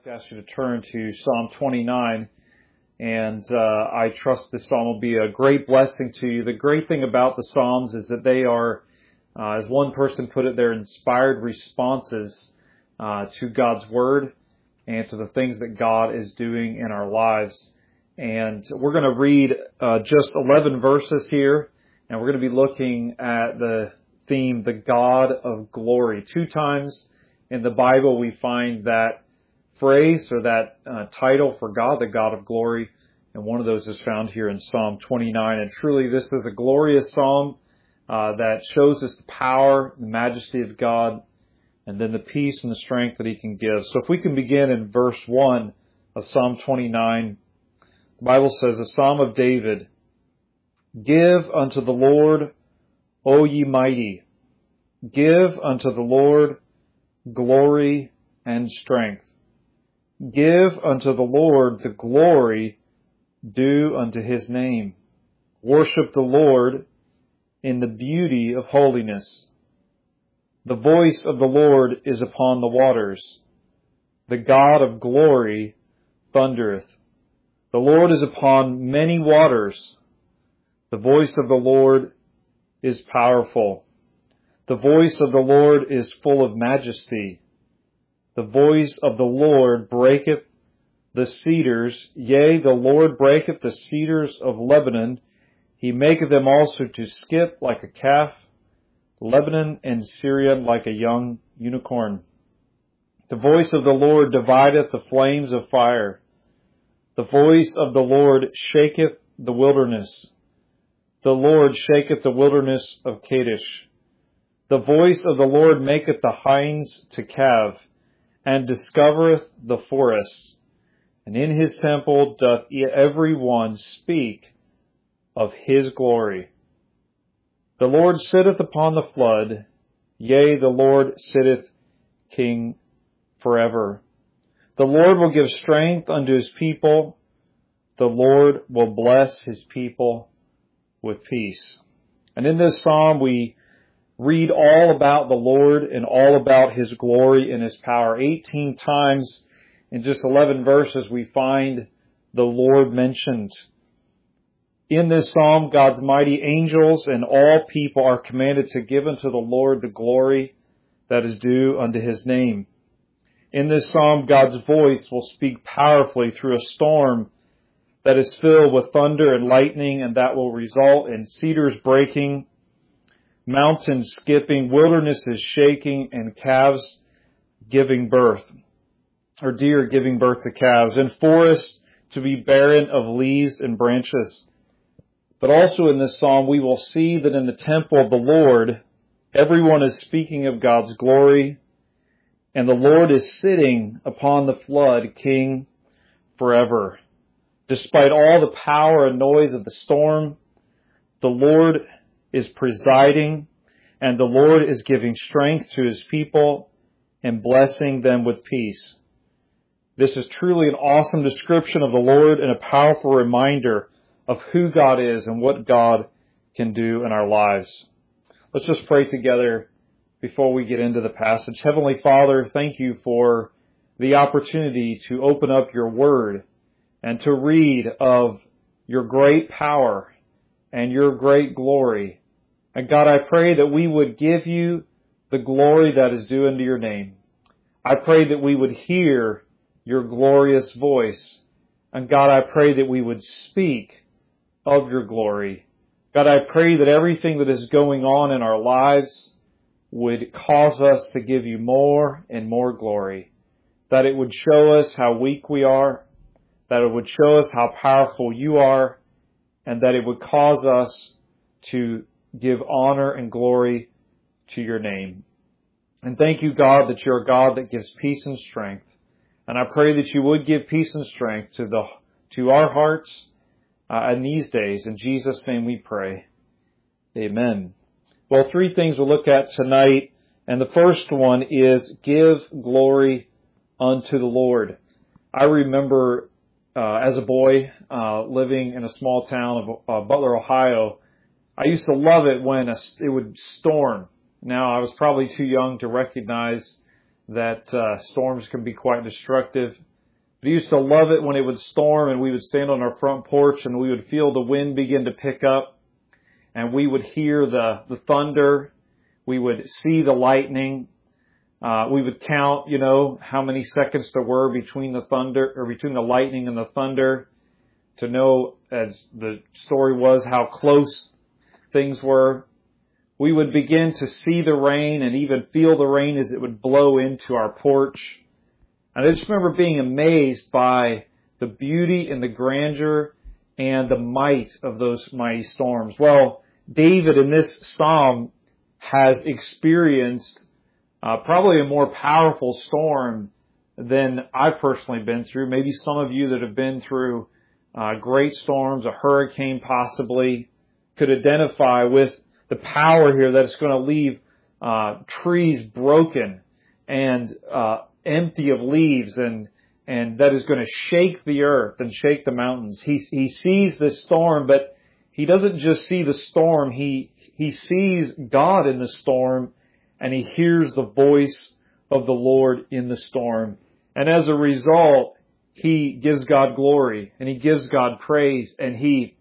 to ask you to turn to Psalm 29, and I trust this psalm will be a great blessing to you. The great thing about the Psalms is that they are, as one person put it, they're inspired responses to God's Word and to the things that God is doing in our lives. And we're going to read just 11 verses here, and we're going to be looking at the theme, the God of glory. 2 times in the Bible we find that phrase or that title for God, the God of glory, and one of those is found here in Psalm 29. And truly this is a glorious psalm that shows us the power, the majesty of God, and then the peace and the strength that He can give. So if we can begin in verse 1 of Psalm 29, the Bible says, a Psalm of David, "Give unto the Lord, O ye mighty, give unto the Lord glory and strength. Give unto the Lord the glory due unto His name. Worship the Lord in the beauty of holiness. The voice of the Lord is upon the waters. The God of glory thundereth. The Lord is upon many waters. The voice of the Lord is powerful. The voice of the Lord is full of majesty. The voice of the Lord breaketh the cedars. Yea, the Lord breaketh the cedars of Lebanon. He maketh them also to skip like a calf. Lebanon and Syria like a young unicorn. The voice of the Lord divideth the flames of fire. The voice of the Lord shaketh the wilderness. The Lord shaketh the wilderness of Kadesh. The voice of the Lord maketh the hinds to calve, and discovereth the forests. And in His temple doth every one speak of His glory. The Lord sitteth upon the flood. Yea, the Lord sitteth King forever. The Lord will give strength unto His people. The Lord will bless His people with peace. And in this psalm we read all about the Lord and all about His glory and His power. 18 times in just 11 verses we find the Lord mentioned. In this psalm, God's mighty angels and all people are commanded to give unto the Lord the glory that is due unto His name. In this psalm, God's voice will speak powerfully through a storm that is filled with thunder and lightning, and that will result in cedars breaking, mountains skipping, wildernesses shaking, and calves giving birth, or deer giving birth to calves, and forests to be barren of leaves and branches. But also in this psalm, we will see that in the temple of the Lord, everyone is speaking of God's glory, and the Lord is sitting upon the flood, King forever. Despite all the power and noise of the storm, the Lord is presiding, and the Lord is giving strength to His people and blessing them with peace. This is truly an awesome description of the Lord and a powerful reminder of who God is and what God can do in our lives. Let's just pray together before we get into the passage. Heavenly Father, thank You for the opportunity to open up Your Word and to read of Your great power and Your great glory. And God, I pray that we would give You the glory that is due unto Your name. I pray that we would hear Your glorious voice. And God, I pray that we would speak of Your glory. God, I pray that everything that is going on in our lives would cause us to give You more and more glory. That it would show us how weak we are, that it would show us how powerful You are, and that it would cause us to give honor and glory to Your name. And thank You, God, that You're a God that gives peace and strength. And I pray that You would give peace and strength to our hearts in these days. In Jesus' name we pray. Amen. Well, 3 things we'll look at tonight. And the first one is give glory unto the Lord. I remember as a boy living in a small town of Butler, Ohio, I used to love it when it would storm. Now, I was probably too young to recognize that storms can be quite destructive, I used to love it when it would storm and we would stand on our front porch and we would feel the wind begin to pick up and we would hear the thunder. We would see the lightning. We would count, how many seconds there were between the thunder or between the lightning and the thunder to know, as the story was, how close things were. We would begin to see the rain and even feel the rain as it would blow into our porch. And I just remember being amazed by the beauty and the grandeur and the might of those mighty storms. Well, David in this psalm has experienced probably a more powerful storm than I've personally been through. Maybe some of you that have been through great storms, a hurricane possibly, could identify with the power here that it's going to leave trees broken and empty of leaves, and that is going to shake the earth and shake the mountains. He sees this storm, but he doesn't just see the storm. He sees God in the storm, and he hears the voice of the Lord in the storm. And as a result, he gives God glory and he gives God praise, and he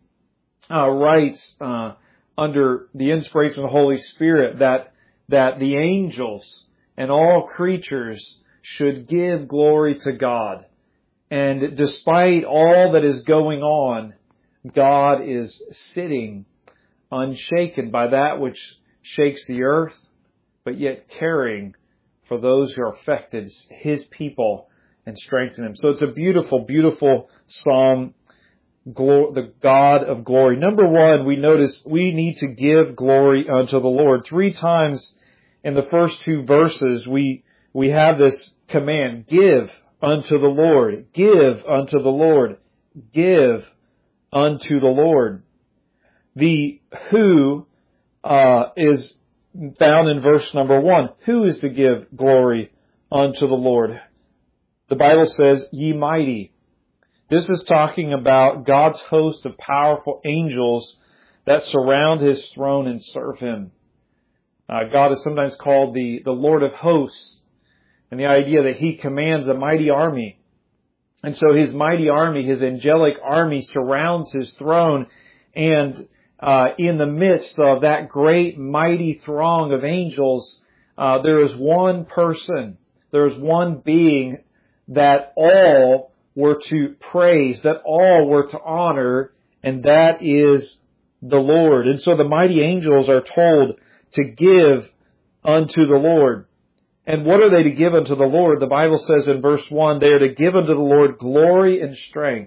writes under the inspiration of the Holy Spirit that the angels and all creatures should give glory to God. And despite all that is going on, God is sitting unshaken by that which shakes the earth, but yet caring for those who are affected, his people, and strengthen them. So it's a beautiful, beautiful psalm, the God of glory. Number one, we notice we need to give glory unto the Lord. 3 times in the first 2 verses, we have this command, give unto the Lord, give unto the Lord, give unto the Lord. The who is found in verse number 1. Who is to give glory unto the Lord? The Bible says, ye mighty. This is talking about God's host of powerful angels that surround his throne and serve him. God is sometimes called the Lord of hosts, and the idea that he commands a mighty army. And so his mighty army, his angelic army, surrounds his throne, and in the midst of that great mighty throng of angels, there is one person, there is one being that all were to praise, that all were to honor, and that is the Lord. And so the mighty angels are told to give unto the Lord. And what are they to give unto the Lord? The Bible says in verse 1, they are to give unto the Lord glory and strength.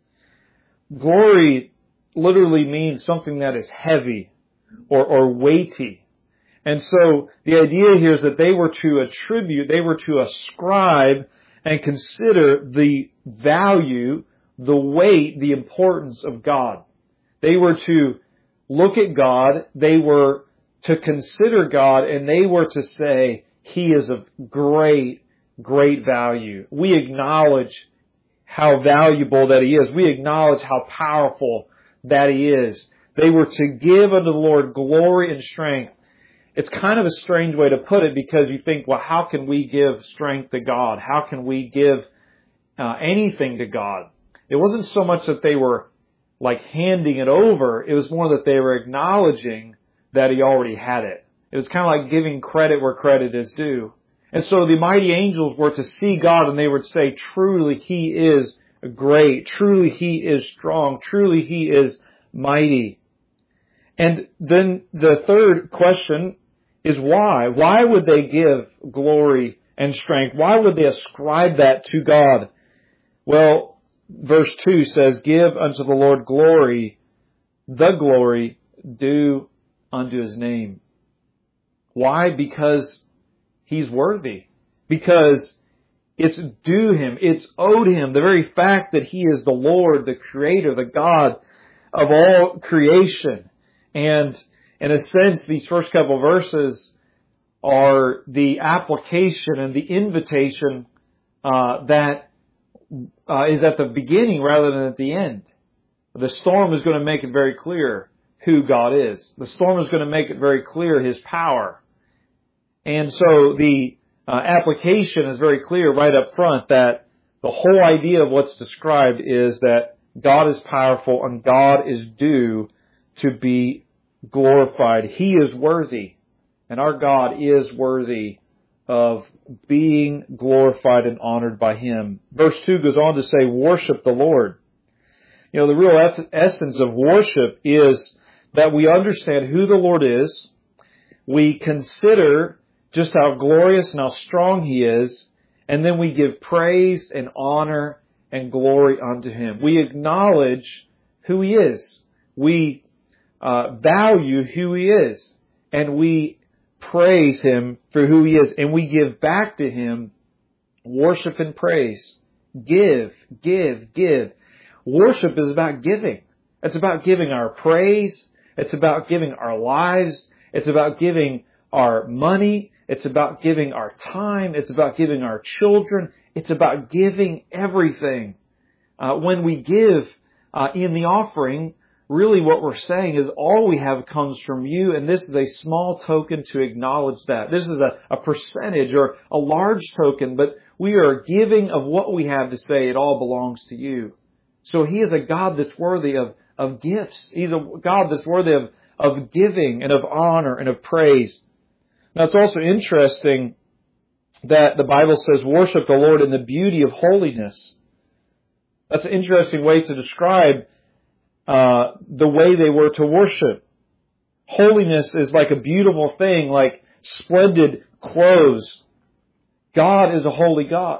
Glory literally means something that is heavy or weighty. And so the idea here is that they were to attribute, they were to ascribe and consider the value, the weight, the importance of God. They were to look at God, they were to consider God, and they were to say, he is of great, great value. We acknowledge how valuable that he is. We acknowledge how powerful that he is. They were to give unto the Lord glory and strength. It's kind of a strange way to put it, because you think, well, how can we give strength to God? How can we give anything to God? It wasn't so much that they were like handing it over. It was more that they were acknowledging that he already had it. It was kind of like giving credit where credit is due. And so the mighty angels were to see God, and they would say, truly he is great. Truly he is strong. Truly he is mighty. And then the third question is why? Why would they give glory and strength? Why would they ascribe that to God? Well, verse 2 says, give unto the Lord glory, the glory due unto his name. Why? Because he's worthy. Because it's due him. It's owed him. The very fact that he is the Lord, the Creator, the God of all creation. And in a sense, these first couple verses are the application and the invitation that is at the beginning rather than at the end. The storm is going to make it very clear who God is. The storm is going to make it very clear his power. And so the application is very clear right up front that The whole idea of what's described is that God is powerful and God is due to be glorified. He is worthy, and our God is worthy of being glorified and honored by Him. Verse 2 goes on to say, worship the Lord. You know, the real essence of worship is that we understand who the Lord is. We consider just how glorious and how strong He is, and then we give praise and honor and glory unto Him. We acknowledge who He is. We value who He is, and we praise Him for who He is, and we give back to Him worship and praise. Give. Worship is about giving. It's about giving our praise. It's about giving our lives. It's about giving our money. It's about giving our time. It's about giving our children. It's about giving everything. When we give in the offering, really what we're saying is all we have comes from You, and this is a small token to acknowledge that. This is a percentage or a large token, but we are giving of what we have to say it all belongs to You. So He is a God that's worthy of gifts. He's a God that's worthy of giving and of honor and of praise. Now it's also interesting that the Bible says worship the Lord in the beauty of holiness. That's an interesting way to describe the way they were to worship. Holiness is like a beautiful thing, like splendid clothes. God is a holy God,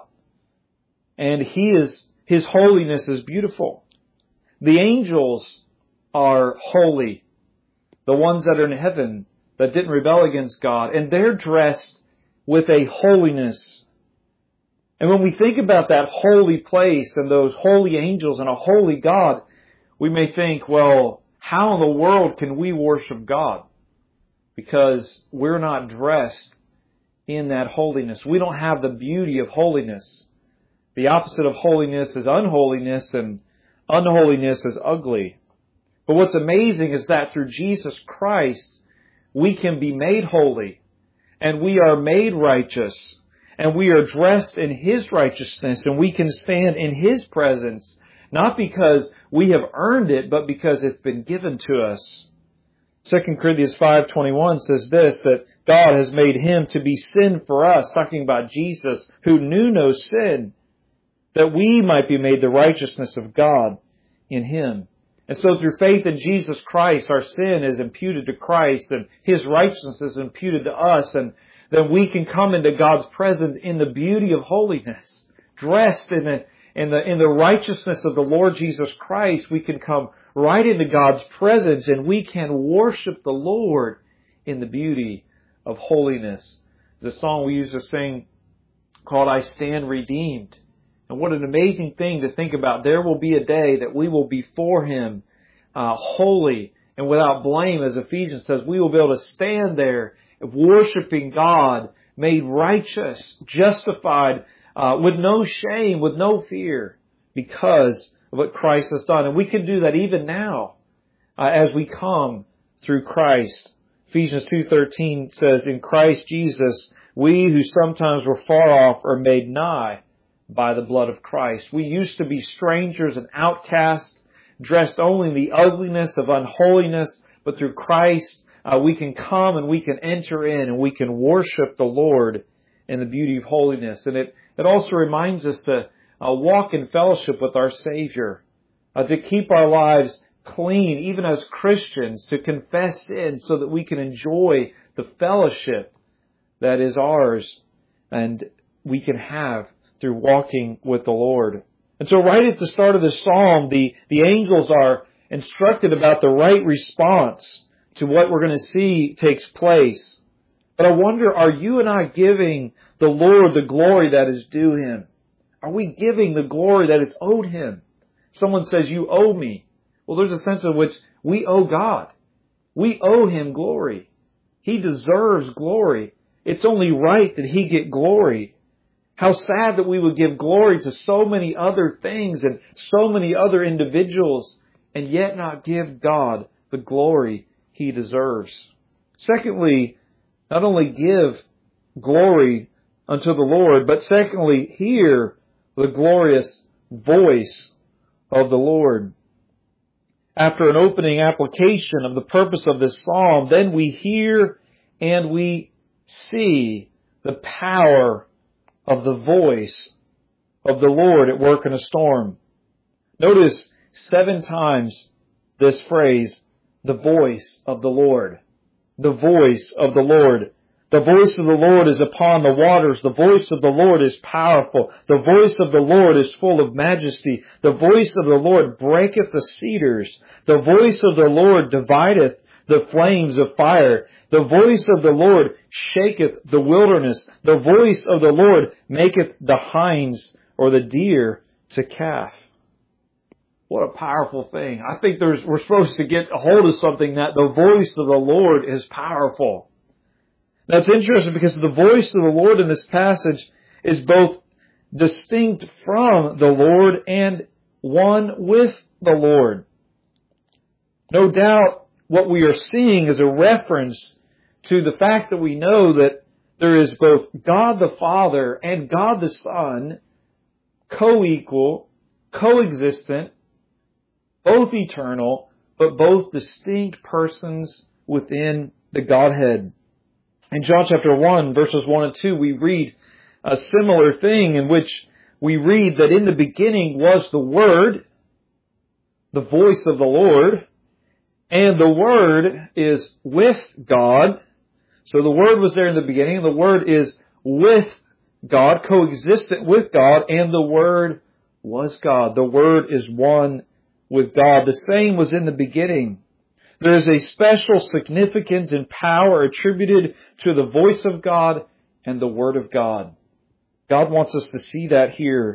and His holiness is beautiful. The angels are holy, the ones that are in heaven that didn't rebel against God, and they're dressed with a holiness. And when we think about that holy place and those holy angels and a holy God, we may think, well, how in the world can we worship God? Because we're not dressed in that holiness. We don't have the beauty of holiness. The opposite of holiness is unholiness, and unholiness is ugly. But what's amazing is that through Jesus Christ, we can be made holy, and we are made righteous, and we are dressed in His righteousness, and we can stand in His presence, not because we have earned it, but because it's been given to us. 2 Corinthians 5:21 says this, that God has made Him to be sin for us, talking about Jesus, who knew no sin, that we might be made the righteousness of God in Him. And so through faith in Jesus Christ, our sin is imputed to Christ, and His righteousness is imputed to us, and then we can come into God's presence in the beauty of holiness, dressed in the righteousness of the Lord Jesus Christ. We can come right into God's presence, and we can worship the Lord in the beauty of holiness. The song we used to sing called I Stand Redeemed. And what an amazing thing to think about. There will be a day that we will be for Him, holy and without blame, as Ephesians says. We will be able to stand there worshiping God, made righteous, justified, with no shame, with no fear, because of what Christ has done. And we can do that even now, as we come through Christ. Ephesians 2:13 says, in Christ Jesus, we who sometimes were far off are made nigh by the blood of Christ. We used to be strangers and outcasts, dressed only in the ugliness of unholiness, but through Christ we can come and we can enter in and we can worship the Lord in the beauty of holiness. And it also reminds us to walk in fellowship with our Savior, to keep our lives clean, even as Christians, to confess sin so that we can enjoy the fellowship that is ours and we can have through walking with the Lord. And so right at the start of this psalm, the angels are instructed about the right response to what we're going to see takes place. But I wonder, are you and I giving the Lord the glory that is due Him? Are we giving the glory that is owed Him? Someone says, you owe me. Well, there's a sense in which we owe God. We owe Him glory. He deserves glory. It's only right that He get glory. How sad that we would give glory to so many other things and so many other individuals and yet not give God the glory He deserves. Secondly, not only give glory unto the Lord, but secondly, hear the glorious voice of the Lord. After an opening application of the purpose of this psalm, then we hear and we see the power of the voice of the Lord at work in a storm. Notice 7 times this phrase, the voice of the Lord. The voice of the Lord. The voice of the Lord is upon the waters. The voice of the Lord is powerful. The voice of the Lord is full of majesty. The voice of the Lord breaketh the cedars. The voice of the Lord divideth the flames of fire. The voice of the Lord shaketh the wilderness. The voice of the Lord maketh the hinds or the deer to calf. What a powerful thing. I think we're supposed to get a hold of something that the voice of the Lord is powerful. Now it's interesting because the voice of the Lord in this passage is both distinct from the Lord and one with the Lord. No doubt what we are seeing is a reference to the fact that we know that there is both God the Father and God the Son, co-equal, coexistent, both eternal, but both distinct persons within the Godhead. In John chapter 1, verses 1 and 2, we read a similar thing in which we read that in the beginning was the Word, the voice of the Lord, and the Word is with God. So the Word was there in the beginning, and the Word is with God, coexistent with God, and the Word was God. The Word is one with God. The same was in the beginning. There is a special significance and power attributed to the voice of God and the Word of God. God wants us to see that here.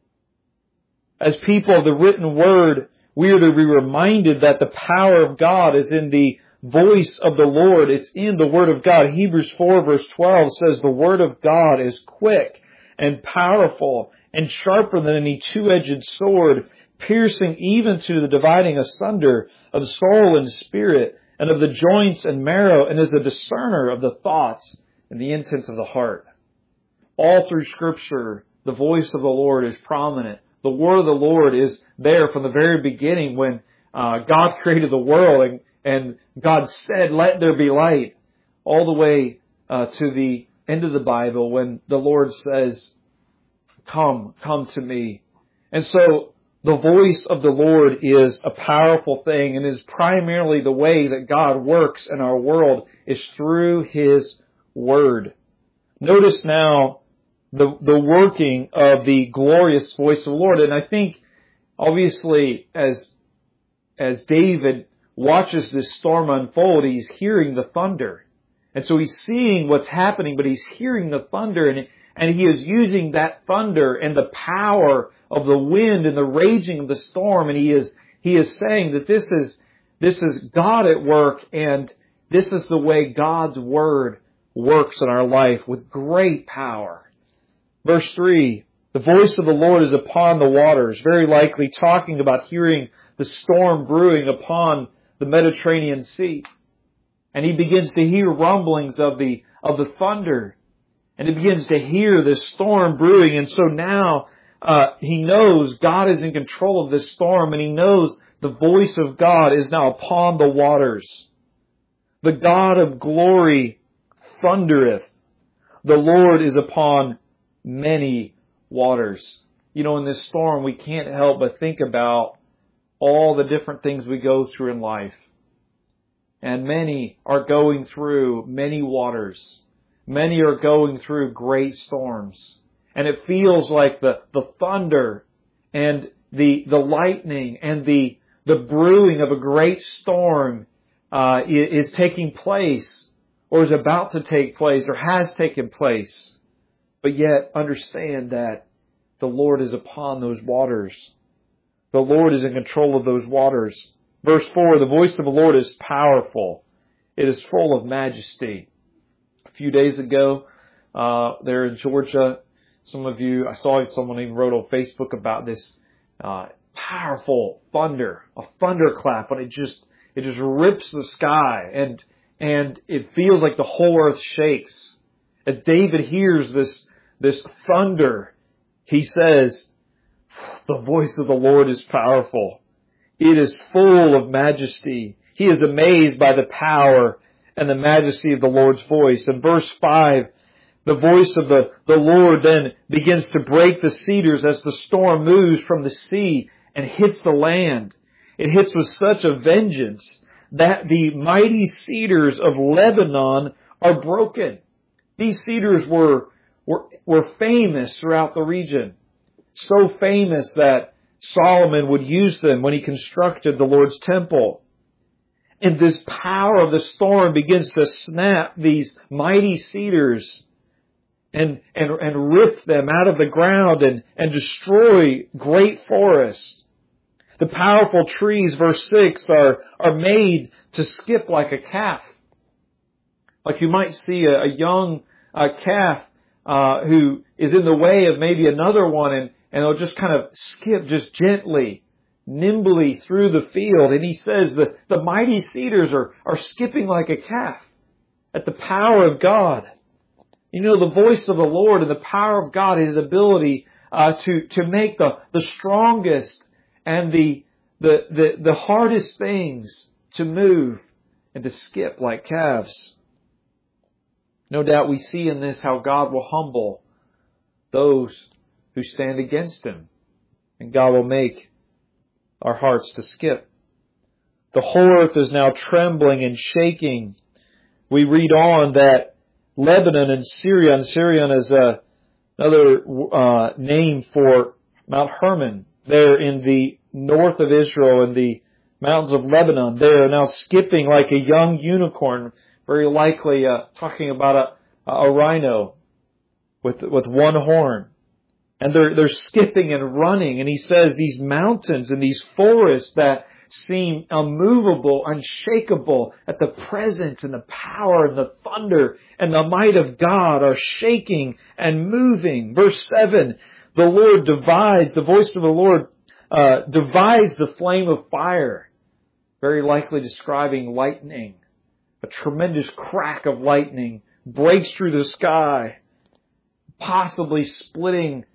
As people of the written Word, we are to be reminded that the power of God is in the voice of the Lord. It's in the Word of God. Hebrews 4 verse 12 says the Word of God is quick and powerful and sharper than any two-edged sword, piercing even to the dividing asunder of soul and spirit, and of the joints and marrow, and is a discerner of the thoughts and the intents of the heart. All through Scripture, the voice of the Lord is prominent. The Word of the Lord is there from the very beginning when God created the world and God said, "Let there be light," all the way to the end of the Bible when the Lord says, come to me. And so the voice of the Lord is a powerful thing and is primarily the way that God works in our world is through His Word. Notice now the working of the glorious voice of the Lord. And I think, obviously, as David watches this storm unfold, he's hearing the thunder. And so he's seeing what's happening, but he's hearing the thunder, and he is using that thunder and the power of the wind and the raging of the storm, and he is saying that this is God at work, and this is the way God's Word works in our life with great power. Verse 3, the voice of the Lord is upon the waters, very likely talking about hearing the storm brewing upon the Mediterranean Sea. And he begins to hear rumblings of the thunder. And he begins to hear this storm brewing. And so now he knows God is in control of this storm, and he knows the voice of God is now upon the waters. The God of glory thundereth. The Lord is upon many waters. You know, in this storm, we can't help but think about all the different things we go through in life. And many are going through many waters. Many are going through great storms. And it feels like the thunder and the lightning and the brewing of a great storm is taking place, or is about to take place, or has taken place. But yet understand that the Lord is upon those waters. The Lord is in control of those waters. Verse 4, the voice of the Lord is powerful. It is full of majesty. A few days ago, there in Georgia, I saw someone even wrote on Facebook about this powerful thunder, a thunderclap, and it just rips the sky, and it feels like the whole earth shakes. As David hears this thunder, He says, the voice of the Lord is powerful. It is full of majesty. He is amazed by the power and the majesty of the Lord's voice. In verse 5, the voice of the Lord then begins to break the cedars as the storm moves from the sea and hits the land. It hits with such a vengeance that the mighty cedars of Lebanon are broken. These cedars were famous throughout the region. So famous that Solomon would use them when he constructed the Lord's temple. And this power of the storm begins to snap these mighty cedars and rip them out of the ground and destroy great forests. The powerful trees, verse 6, are made to skip like a calf. Like you might see a young calf who is in the way of maybe another one, and they'll just kind of skip just gently, nimbly through the field. And he says that the mighty cedars are skipping like a calf at the power of God. You know, the voice of the Lord and the power of God, His ability to make the strongest and the hardest things to move and to skip like calves. No doubt we see in this how God will humble those who stand against Him. And God will make our hearts to skip. The whole earth is now trembling and shaking. We read on that Lebanon and Syrian is another name for Mount Hermon. There in the north of Israel, in the mountains of Lebanon, they are now skipping like a young unicorn, very likely talking about a rhino with one horn. And they're skipping and running. And he says these mountains and these forests that seem unmovable, unshakable at the presence and the power and the thunder and the might of God are shaking and moving. Verse 7, the voice of the Lord divides the flame of fire, very likely describing lightning. A tremendous crack of lightning breaks through the sky, possibly splitting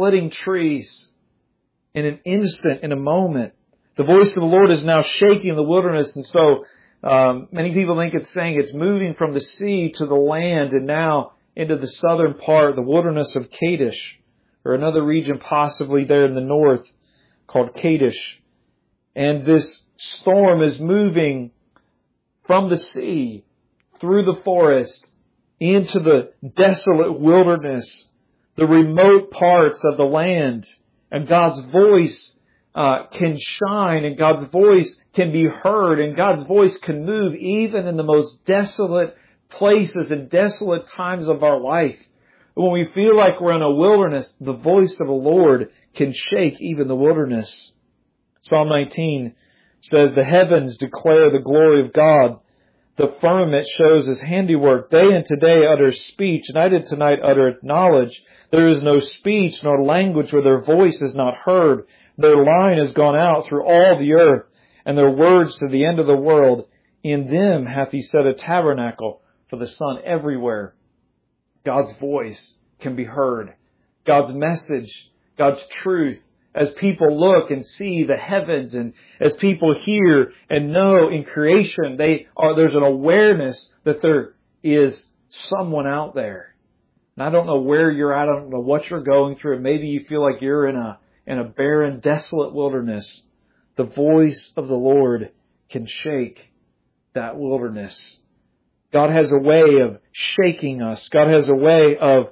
trees in an instant, in a moment. The voice of the Lord is now shaking the wilderness, and so many people think it's saying it's moving from the sea to the land and now into the southern part, the wilderness of Kadesh, or another region possibly there in the north called Kadesh. And this storm is moving from the sea, through the forest, into the desolate wilderness, the remote parts of the land. And God's voice can shine, and God's voice can be heard, and God's voice can move even in the most desolate places and desolate times of our life. When we feel like we're in a wilderness, the voice of the Lord can shake even the wilderness. Psalm 19 says, the heavens declare the glory of God. The firmament shows His handiwork. Day and today utters speech. Night and tonight uttereth knowledge. There is no speech nor language where their voice is not heard. Their line has gone out through all the earth, and their words to the end of the world. In them hath He set a tabernacle for the sun everywhere. God's voice can be heard. God's message, God's truth. As people look and see the heavens, and as people hear and know in creation, there's an awareness that there is someone out there. And I don't know where you're at. I don't know what you're going through. Maybe you feel like you're in a barren, desolate wilderness. The voice of the Lord can shake that wilderness. God has a way of shaking us. God has a way of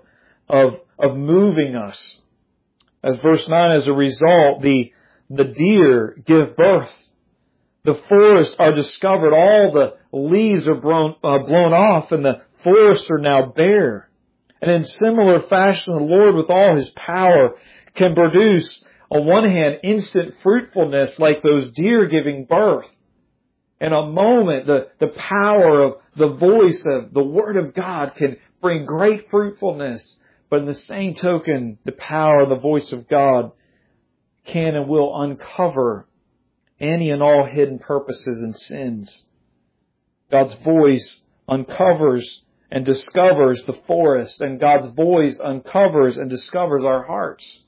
moving us. As verse 9, as a result, the deer give birth. The forests are discovered. All the leaves are blown off, and the forests are now bare. And in similar fashion, the Lord, with all His power, can produce, on one hand, instant fruitfulness like those deer giving birth. In a moment, the power of the voice of the Word of God can bring great fruitfulness. But in the same token, the power of the voice of God can and will uncover any and all hidden purposes and sins. God's voice uncovers and discovers the forest, and God's voice uncovers and discovers our hearts.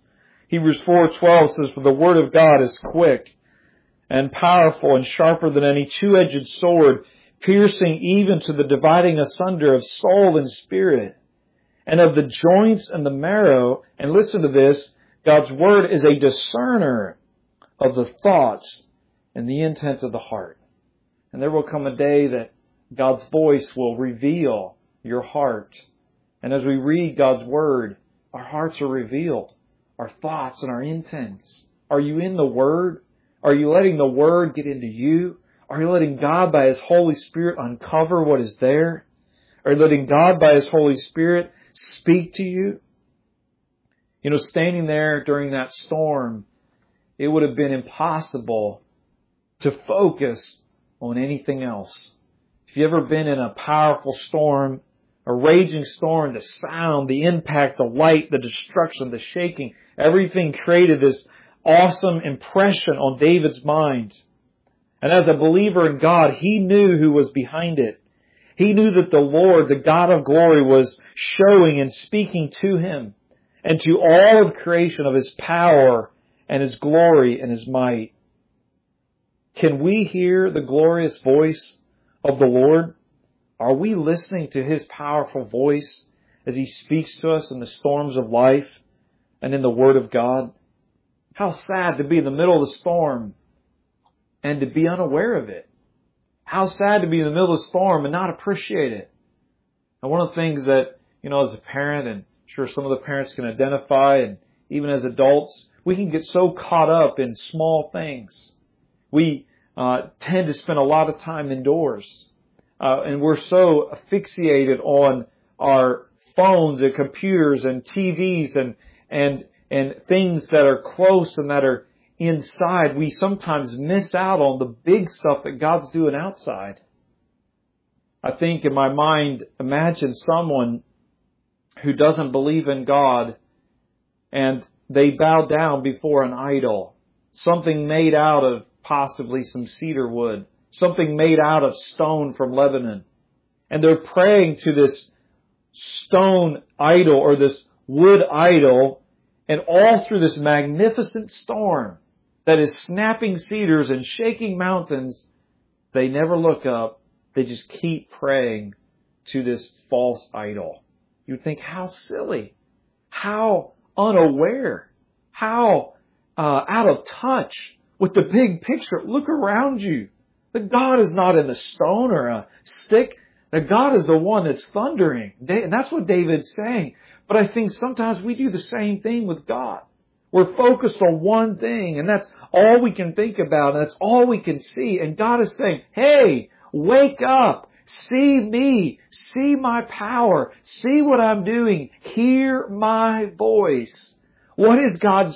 Hebrews 4:12 says, "For the word of God is quick and powerful and sharper than any two-edged sword, piercing even to the dividing asunder of soul and spirit, and of the joints and the marrow." And listen to this, God's word is a discerner of the thoughts and the intents of the heart. And there will come a day that God's voice will reveal your heart. And as we read God's word, our hearts are revealed, our thoughts and our intents. Are you in the word? Are you letting the word get into you? Are you letting God by His Holy Spirit uncover what is there? Are you letting God by His Holy Spirit speak to you? You know, standing there during that storm, it would have been impossible to focus on anything else. If you've ever been in a powerful storm, a raging storm, the sound, the impact, the light, the destruction, the shaking, everything created this awesome impression on David's mind. And as a believer in God, he knew who was behind it. He knew that the Lord, the God of glory, was showing and speaking to him and to all of creation of His power and His glory and His might. Can we hear the glorious voice of the Lord? Are we listening to His powerful voice as He speaks to us in the storms of life and in the Word of God? How sad to be in the middle of the storm and to be unaware of it. How sad to be in the middle of the storm and not appreciate it. And one of the things that, as a parent, and I'm sure some of the parents can identify, and even as adults, we can get so caught up in small things. We tend to spend a lot of time indoors. And we're so asphyxiated on our phones and computers and TVs and things that are close and that are inside. We sometimes miss out on the big stuff that God's doing outside. I think in my mind, imagine someone who doesn't believe in God and they bow down before an idol, something made out of possibly some cedar wood, something made out of stone from Lebanon. And they're praying to this stone idol or this wood idol, and all through this magnificent storm that is snapping cedars and shaking mountains, they never look up. They just keep praying to this false idol. You'd think, how silly, how unaware, how out of touch with the big picture. Look around you. That God is not in a stone or a stick. That God is the one that's thundering. And that's what David's saying. But I think sometimes we do the same thing with God. We're focused on one thing, and that's all we can think about, and that's all we can see. And God is saying, hey, wake up. See me. See my power. See what I'm doing. Hear my voice. What is God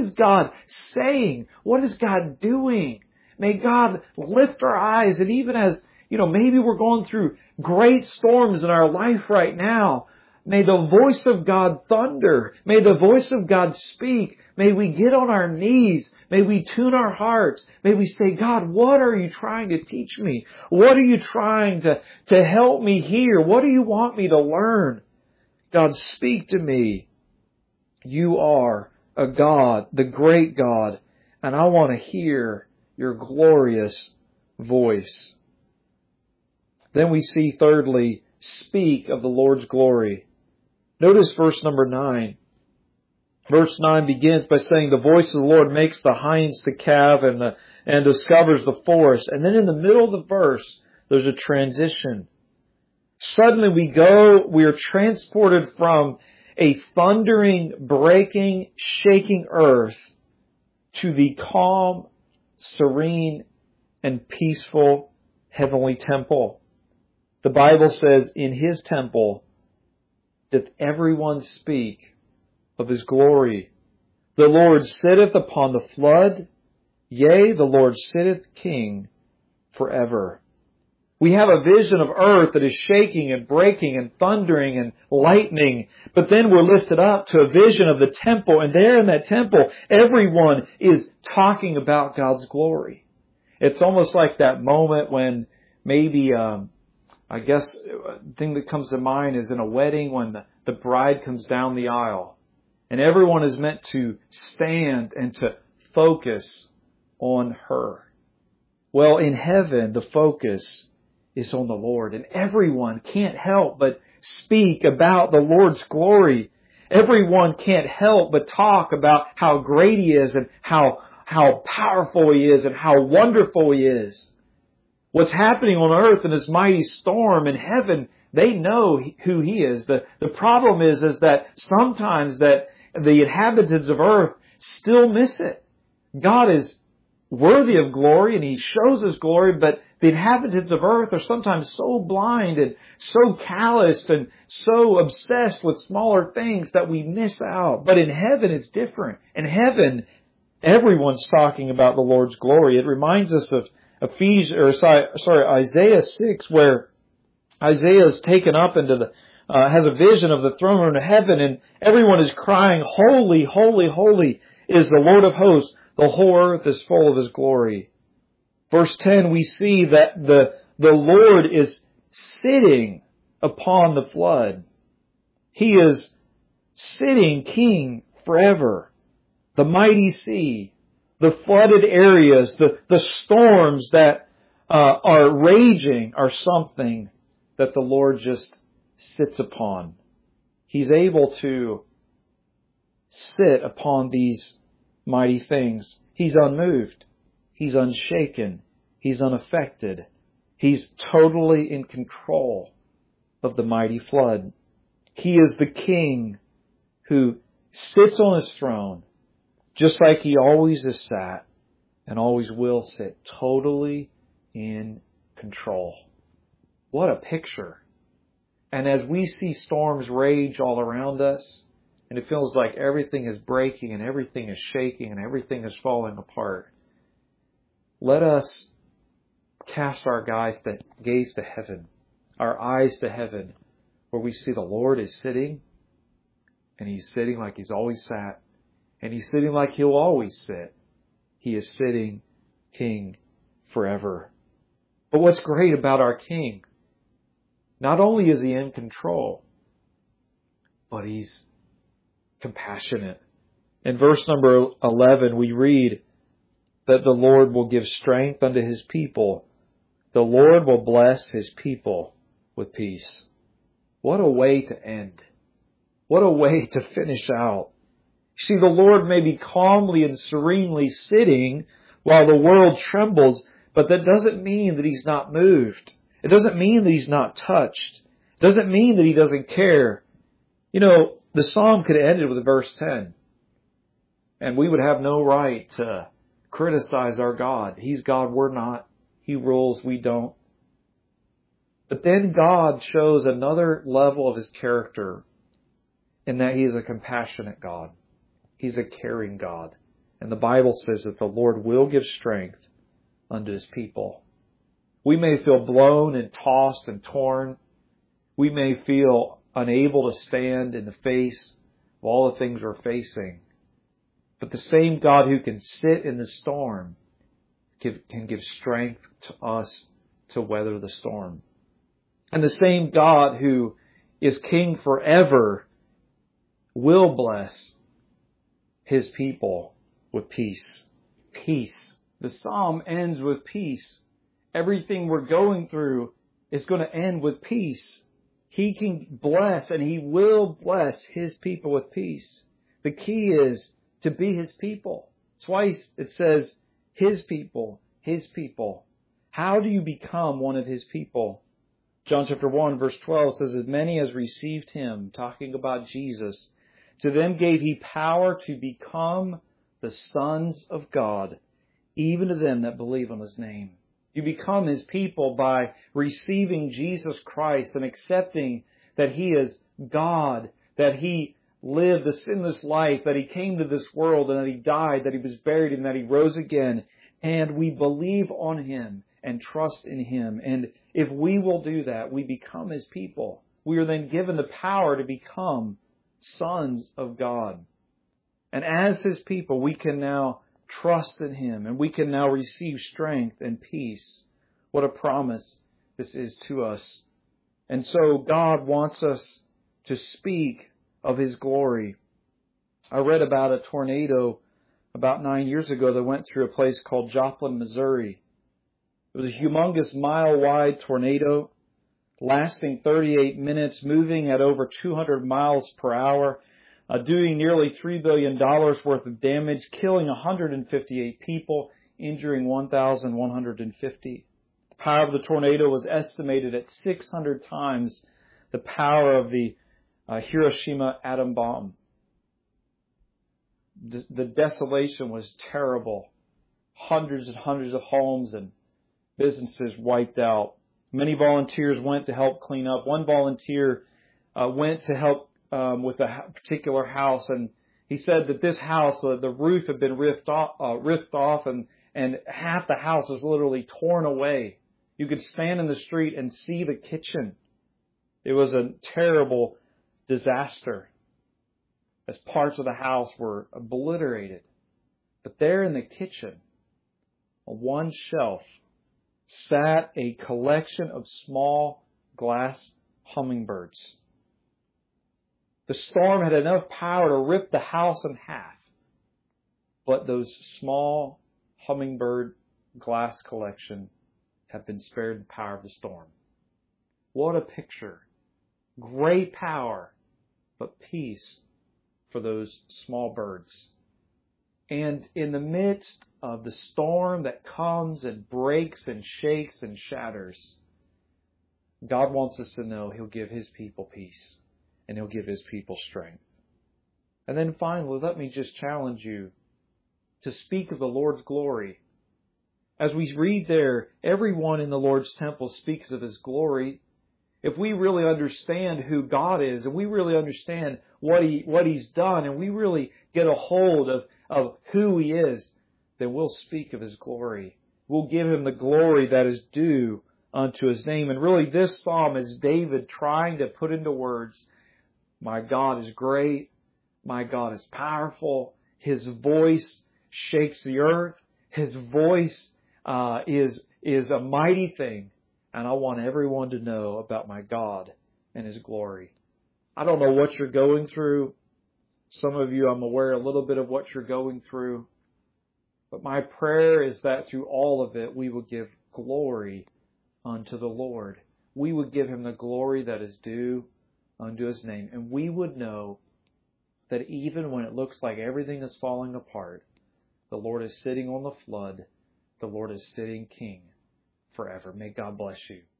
saying? What is God doing? May God lift our eyes, and even as, maybe we're going through great storms in our life right now, may the voice of God thunder. May the voice of God speak. May we get on our knees. May we tune our hearts. May we say, God, what are you trying to teach me? What are you trying to help me hear? What do you want me to learn? God, speak to me. You are a God, the great God, and I want to hear your glorious voice. Then we see, thirdly, speak of the Lord's glory. Notice verse number 9. Verse 9 begins by saying, the voice of the Lord makes the hinds to calve and discovers the forest. And then in the middle of the verse, there's a transition. Suddenly we are transported from a thundering, breaking, shaking earth to the calm, serene, and peaceful heavenly temple. The Bible says, in His temple doth everyone speak of His glory. The Lord sitteth upon the flood, yea, the Lord sitteth King forever. We have a vision of earth that is shaking and breaking and thundering and lightning, but then we're lifted up to a vision of the temple, and there in that temple, everyone is talking about God's glory. It's almost like that moment when maybe, I guess, the thing that comes to mind is in a wedding when the bride comes down the aisle. And everyone is meant to stand and to focus on her. Well, in heaven, the focus is on the Lord. And everyone can't help but speak about the Lord's glory. Everyone can't help but talk about how great He is and how powerful He is and how wonderful He is. What's happening on earth in this mighty storm, in heaven, they know who He is. The problem is that sometimes that the inhabitants of earth still miss it. God is worthy of glory and He shows His glory, but the inhabitants of earth are sometimes so blind and so calloused and so obsessed with smaller things that we miss out. But in heaven it's different. In heaven, everyone's talking about the Lord's glory. It reminds us of Isaiah 6, where Isaiah is taken up into has a vision of the throne room of heaven, and everyone is crying, "Holy, holy, holy is the Lord of hosts. The whole earth is full of His glory." Verse 10, we see that the Lord is sitting upon the flood. He is sitting King forever. The mighty sea, the flooded areas, the storms that are raging are something that the Lord just sits upon. He's able to sit upon these mighty things. He's unmoved. He's unshaken. He's unaffected. He's totally in control of the mighty flood. He is the King who sits on His throne, just like He always has sat and always will sit, totally in control. What a picture. And as we see storms rage all around us, and it feels like everything is breaking and everything is shaking and everything is falling apart, let us cast our gaze to heaven, our eyes to heaven, where we see the Lord is sitting, and He's sitting like He's always sat, and He's sitting like He'll always sit. He is sitting King forever. But what's great about our King, not only is He in control, but He's compassionate. In verse number 11, we read that the Lord will give strength unto His people. The Lord will bless His people with peace. What a way to end. What a way to finish out. See, the Lord may be calmly and serenely sitting while the world trembles, but that doesn't mean that He's not moved. It doesn't mean that He's not touched. It doesn't mean that He doesn't care. You know, the psalm could have ended with verse 10. And we would have no right to criticize our God. He's God, we're not. He rules, we don't. But then God shows another level of His character in that He is a compassionate God. He's a caring God. And the Bible says that the Lord will give strength unto His people. We may feel blown and tossed and torn. We may feel unable to stand in the face of all the things we're facing. But the same God who can sit in the storm can give strength to us to weather the storm. And the same God who is King forever will bless His people with peace. Peace. The psalm ends with peace. Everything we're going through is going to end with peace. He can bless and He will bless His people with peace. The key is to be His people. Twice it says, His people, His people. How do you become one of His people? John chapter 1 verse 12 says, as many as received Him, talking about Jesus, to them gave He power to become the sons of God, even to them that believe on His name. You become His people by receiving Jesus Christ and accepting that He is God, that He lived a sinless life, that He came to this world and that He died, that He was buried and that He rose again. And we believe on Him and trust in Him. And if we will do that, we become His people. We are then given the power to become sons of God. And as His people, we can now trust in Him and we can now receive strength and peace. What a promise this is to us. And so God wants us to speak of His glory. I read about a tornado about 9 years ago that went through a place called Joplin, Missouri. It was a humongous mile-wide tornado lasting 38 minutes, moving at over 200 miles per hour, doing nearly $3 billion worth of damage, killing 158 people, injuring 1,150. The power of the tornado was estimated at 600 times the power of the Hiroshima atom bomb. The desolation was terrible. Hundreds and hundreds of homes and businesses wiped out. Many volunteers went to help clean up. One volunteer went to help with a particular house, and he said that this house, the roof had been ripped off, and half the house was literally torn away. You could stand in the street and see the kitchen. It was a terrible disaster, as parts of the house were obliterated. But there in the kitchen, on one shelf, sat a collection of small glass hummingbirds. The storm had enough power to rip the house in half, but those small hummingbird glass collection have been spared the power of the storm. What a picture. Great power, but peace for those small birds. And in the midst of the storm that comes and breaks and shakes and shatters, God wants us to know He'll give His people peace and He'll give His people strength. And then finally, let me just challenge you to speak of the Lord's glory. As we read there, everyone in the Lord's temple speaks of His glory. If we really understand who God is, and we really understand what He's done, and we really get a hold of who He is, then we'll speak of His glory. We'll give Him the glory that is due unto His name. And really this psalm is David trying to put into words, my God is great, my God is powerful, His voice shakes the earth, His voice is a mighty thing. And I want everyone to know about my God and His glory. I don't know what you're going through. Some of you, I'm aware a little bit of what you're going through. But my prayer is that through all of it, we will give glory unto the Lord. We would give Him the glory that is due unto His name. And we would know that even when it looks like everything is falling apart, the Lord is sitting on the flood. The Lord is sitting King forever. May God bless you.